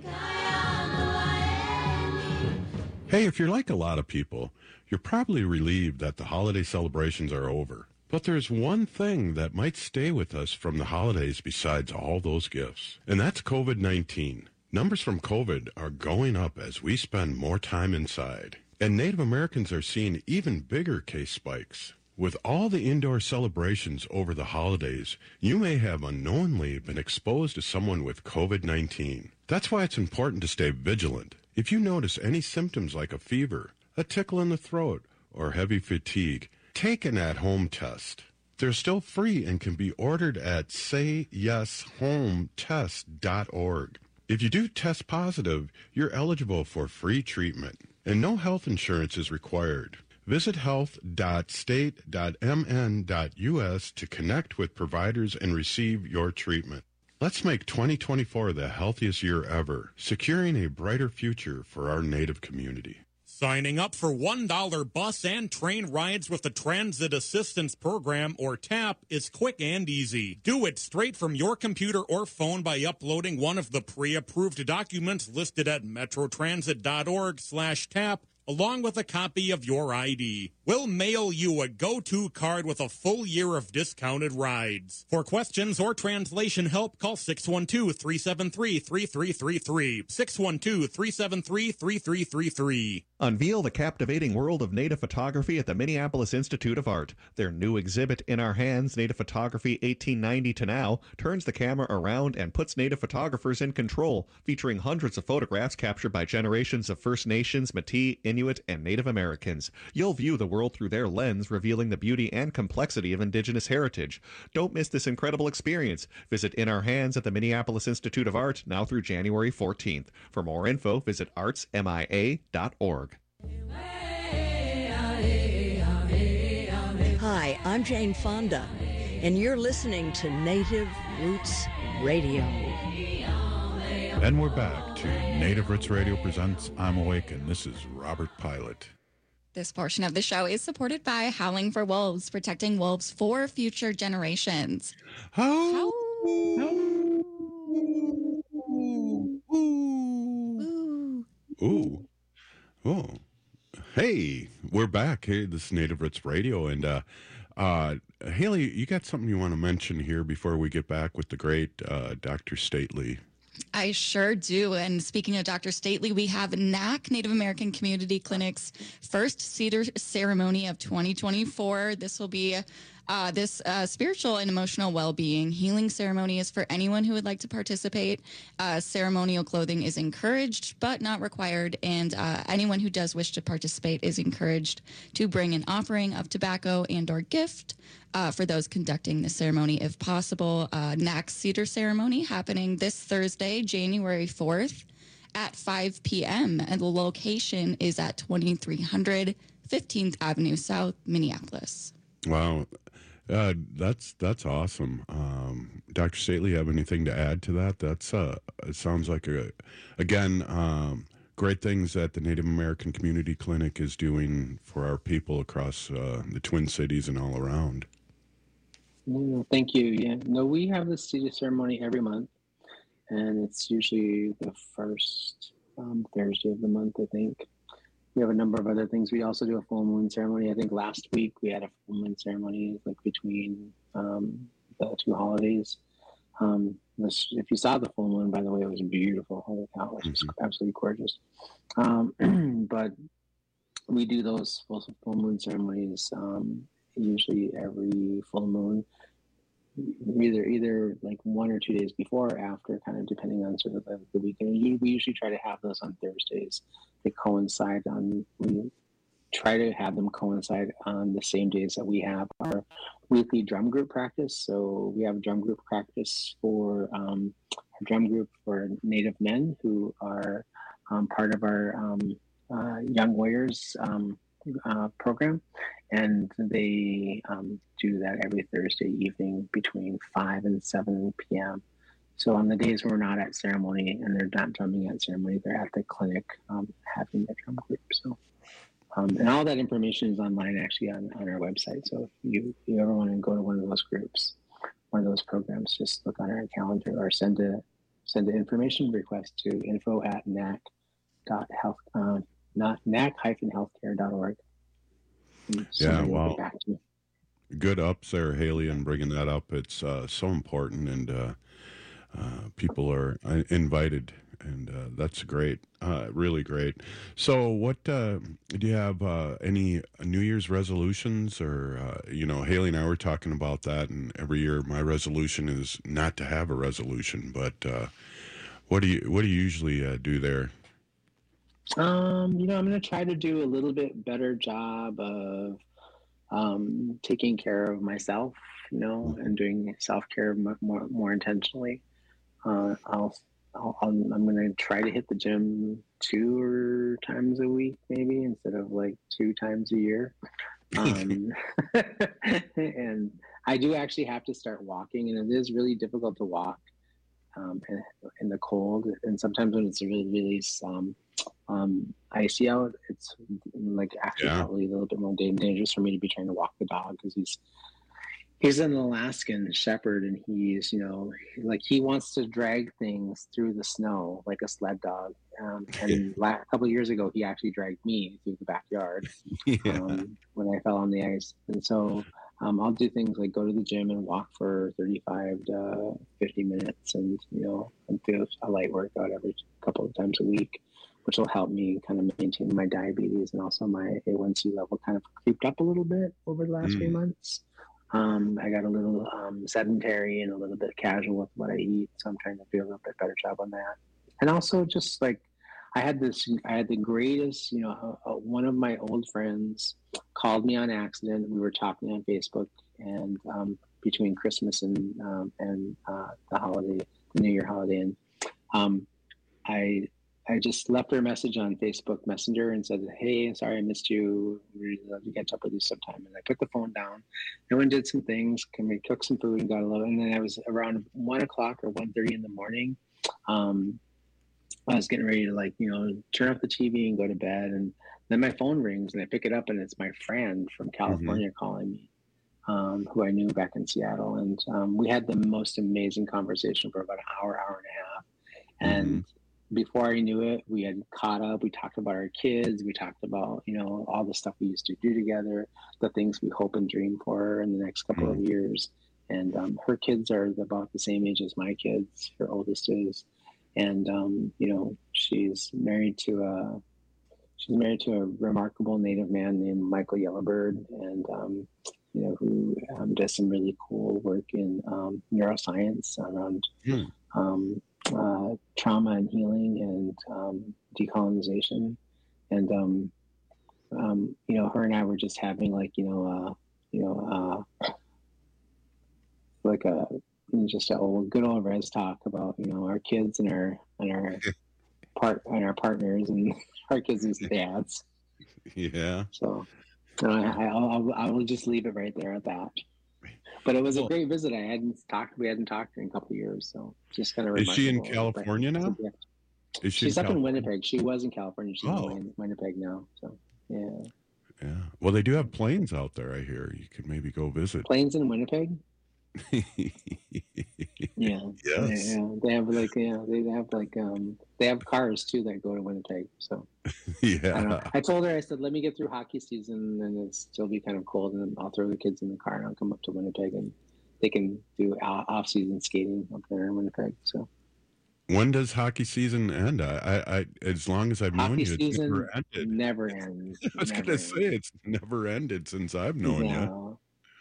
Hey, if you're like a lot of people, you're probably relieved that the holiday celebrations are over. But there's one thing that might stay with us from the holidays besides all those gifts, and that's COVID-19. Numbers from COVID are going up as we spend more time inside, and Native Americans are seeing even bigger case spikes. With all the indoor celebrations over the holidays, you may have unknowingly been exposed to someone with COVID-19. That's why it's important to stay vigilant. If you notice any symptoms like a fever, a tickle in the throat, or heavy fatigue, take an at-home test. They're still free and can be ordered at sayyeshometest.org. If you do test positive, you're eligible for free treatment, and no health insurance is required. Visit health.state.mn.us to connect with providers and receive your treatment. Let's make 2024 the healthiest year ever, securing a brighter future for our Native community.
Signing up for $1 bus and train rides with the Transit Assistance Program, or TAP, is quick and easy. Do it straight from your computer or phone by uploading one of the pre-approved documents listed at metrotransit.org/TAP, along with a copy of your ID. We'll mail you a go-to card with a full year of discounted rides. For questions or translation help, call 612-373-3333. 612-373-3333.
Unveil the captivating world of Native photography at the Minneapolis Institute of Art. Their new exhibit, In Our Hands, Native Photography 1890 to Now, turns the camera around and puts Native photographers in control, featuring hundreds of photographs captured by generations of First Nations, Métis, Inuit, and Native Americans. You'll view the world through their lens, revealing the beauty and complexity of Indigenous heritage. Don't miss this incredible experience. Visit In Our Hands at the Minneapolis Institute of Art now through January 14th. For more info, visit artsmia.org.
Hi, I'm Jane Fonda, and you're listening to Native Roots Radio.
And we're back to Native Roots Radio presents I'm Awake, and this is Robert Pilot.
This portion of the show is supported by Howling for Wolves, protecting wolves for future generations.
How? Ooh. Oh. Hey, we're back. Hey, this is Native Roots Radio. And Haley, you got something you want to mention here before we get back with the great Dr. Stately?
I sure do. And speaking of Dr. Stately, we have NAC, Native American Community Clinic's first Cedar ceremony of 2024. This will be this spiritual and emotional well-being healing ceremony is for anyone who would like to participate. Ceremonial clothing is encouraged but not required, and anyone who does wish to participate is encouraged to bring an offering of tobacco and or gift for those conducting the ceremony if possible. NAC's Cedar ceremony happening this Thursday, January 4th at 5 p.m. and the location is at 2300 15th Avenue South, Minneapolis.
Wow. That's awesome. Dr. Stately, have anything to add to that? That's it sounds like great things that the Native American Community Clinic is doing for our people across the Twin Cities and all around.
Thank you. Yeah, no, we have the Cedar ceremony every month, and it's usually the first Thursday of the month, I think. We have a number of other things. We also do a full moon ceremony. I think last week we had a full moon ceremony like between the two holidays. If you saw the full moon, by the way, it was beautiful. Holy cow, it was absolutely gorgeous. But we do those full moon ceremonies usually every full moon, either like 1 or 2 days before or after, kind of depending on sort of the weekend. We usually try to have those on Thursdays. They coincide we try to have them coincide on the same days that we have our weekly drum group practice. So we have a drum group practice for a drum group for Native men who are part of our Young Warriors program, and they do that every Thursday evening between 5 and 7 p.m. So on the days we're not at ceremony and they're not drumming at ceremony, they're at the clinic having the drum group. So, and all that information is online actually on our website. So if you ever want to go to one of those groups, one of those programs, just look on our calendar or send an information request to info@nac.healthcare.org.
Yeah, well, good ups there, Haley, and bringing that up. It's so important, and people are invited, and that's great, really great. So what, do you have any New Year's resolutions? Or, Haley and I were talking about that, and every year my resolution is not to have a resolution, but what do you usually do there?
I'm going to try to do a little bit better job of taking care of myself, and doing self-care more intentionally. I'm going to try to hit the gym 2 times a week, maybe, instead of like 2 times a year. And I do actually have to start walking, and it is really difficult to walk in the cold. And sometimes when it's really, really icy out, it's like actually probably a little bit more dangerous for me to be trying to walk the dog, because he's an Alaskan shepherd, and he's he wants to drag things through the snow like a sled dog. And a couple of years ago, he actually dragged me through the backyard when I fell on the ice. And so I'll do things like go to the gym and walk for 35 to 50 minutes, and do a light workout every couple of times a week, which will help me kind of maintain my diabetes, and also my A1C level kind of creeped up a little bit over the last few months. I got a little sedentary and a little bit casual with what I eat, so I'm trying to do a little bit better job on that. And also just like I had the greatest, one of my old friends called me on accident. We were talking on Facebook, and between Christmas and the holiday, the New Year holiday, and I just left her a message on Facebook Messenger and said, "Hey, sorry I missed you. We'd really love to catch up with you sometime." And I put the phone down. I went and did some things. We cooked some food and got a little. And then I was around 1 o'clock or 1:30 in the morning. I was getting ready to turn off the TV and go to bed. And Then my phone rings and I pick it up and it's my friend from California calling me, who I knew back in Seattle. And we had the most amazing conversation for about an hour and a half. And before I knew it, we had caught up. We talked about our kids. We talked about, all the stuff we used to do together, the things we hope and dream for in the next couple of years. And her kids are about the same age as my kids. Her oldest is. And, she's married to a remarkable Native man named Michael Yellowbird, and, who does some really cool work in neuroscience around trauma and healing and decolonization. And, her and I were just having just a good old res talk about, our kids and our partners and our kids and dads.
Yeah.
So I will just leave it right there at that. But it was a great visit. We hadn't talked in a couple of years, so just kind of.
Is she in California now?
She's up in Winnipeg. She was in California. She's in Winnipeg now. So yeah.
Yeah. Well, they do have planes out there. I hear you could maybe go visit.
Planes in Winnipeg. Yeah.
Yes.
Yeah. They have cars too that go to Winnipeg. So
yeah.
I told her, I said, let me get through hockey season and it'll still be kind of cold, and then I'll throw the kids in the car and I'll come up to Winnipeg and they can do off-season skating up there in Winnipeg. So
when does hockey season end? I as long as I've known you, it's never ended.
Never ends.
I was going to say it's never ended since I've known you.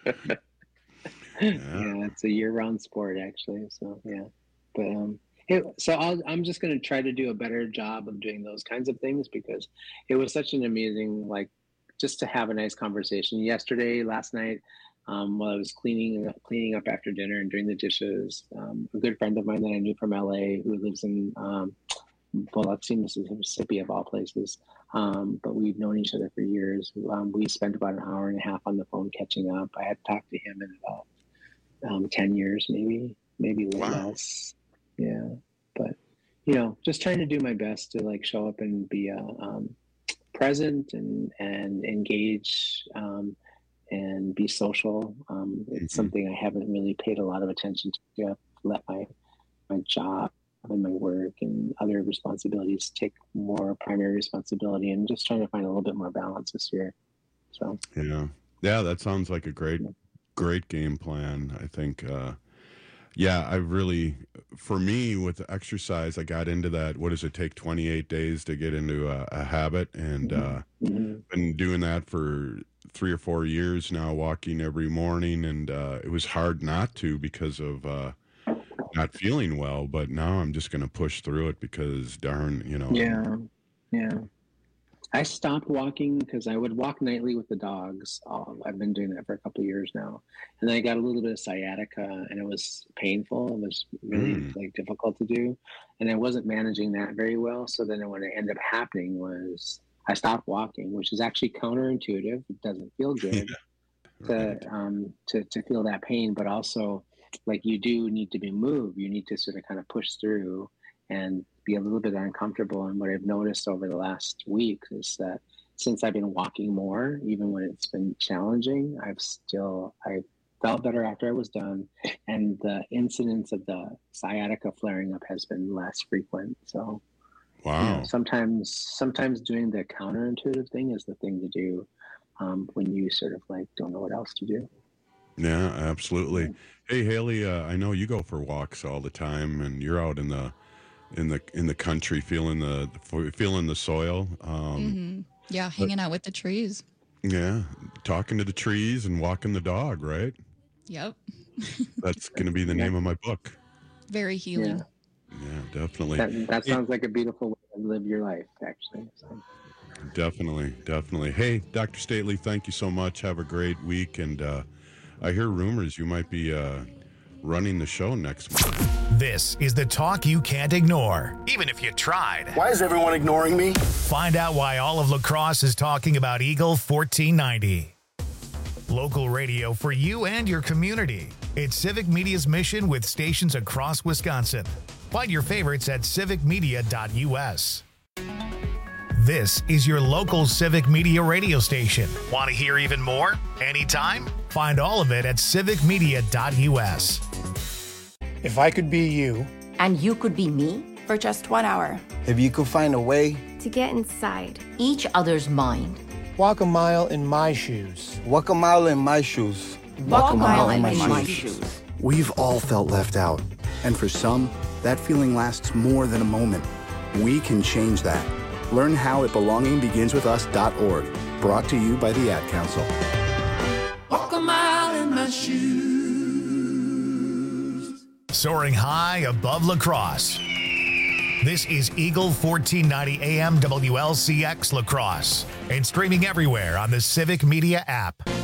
Yeah, it's a year-round sport actually. So yeah, but I'm just going to try to do a better job of doing those kinds of things, because it was such an amazing, just to have a nice conversation. Last night, while I was cleaning up after dinner and doing the dishes, a good friend of mine that I knew from LA, who lives in Biloxi, Mississippi, of all places, but we've known each other for years. We spent about an hour and a half on the phone catching up. I had talked to him in about 10 years, maybe less. Yeah. But, just trying to do my best to show up and be present and engage and be social. It's something I haven't really paid a lot of attention to. I've let my job and my work and other responsibilities take more primary responsibility, and just trying to find a little bit more balance this year. So
yeah, that sounds like a great game plan. I think I really, for me with the exercise, I got into that. What does it take? 28 days to get into a habit, and been doing that for 3 or 4 years now, walking every morning, and it was hard not to because of not feeling well, but now I'm just going to push through it because darn,
Yeah. I stopped walking because I would walk nightly with the dogs. I've been doing that for a couple of years now. And then I got a little bit of sciatica, and it was painful. It was really difficult to do. And I wasn't managing that very well. So then what ended up happening was I stopped walking, which is actually counterintuitive. It doesn't feel good to feel that pain, but also you do need to be moved. You need to sort of kind of push through and be a little bit uncomfortable. And what I've noticed over the last week is that since I've been walking more, even when it's been challenging, I felt better after I was done. And the incidence of the sciatica flaring up has been less frequent. So
wow.
Sometimes doing the counterintuitive thing is the thing to do when you sort of don't know what else to do.
Yeah, absolutely. Hey, Haley, I know you go for walks all the time, and you're out in the country feeling the soil.
Yeah, hanging out with the trees.
Yeah, talking to the trees and walking the dog, right?
Yep.
That's going to be the name of my book.
Very healing.
Yeah, definitely.
That sounds like a beautiful way to live your life, actually. So.
Definitely. Hey, Dr. Stately, thank you so much. Have a great week, and I hear rumors you might be running the show next month.
This is the talk you can't ignore, even if you tried.
Why is everyone ignoring me?
Find out why all of La Crosse is talking about Eagle 1490. Local radio for you and your community. It's Civic Media's mission with stations across Wisconsin. Find your favorites at civicmedia.us. This is your local Civic Media radio station. Want to hear even more? Anytime? Find all of it at civicmedia.us.
If I could be you,
and you could be me,
for just 1 hour.
If you could find a way
to get inside
each other's mind.
Walk a mile in my shoes. Walk a mile in my shoes.
Walk a mile in my shoes.
We've all felt left out. And for some, that feeling lasts more than a moment. We can change that. Learn how at belongingbeginswithus.org. Brought to you by the Ad Council.
Walk a mile in my shoes.
Soaring high above La Crosse. This is Eagle 1490 AM WLCX La Crosse and streaming everywhere on the Civic Media app.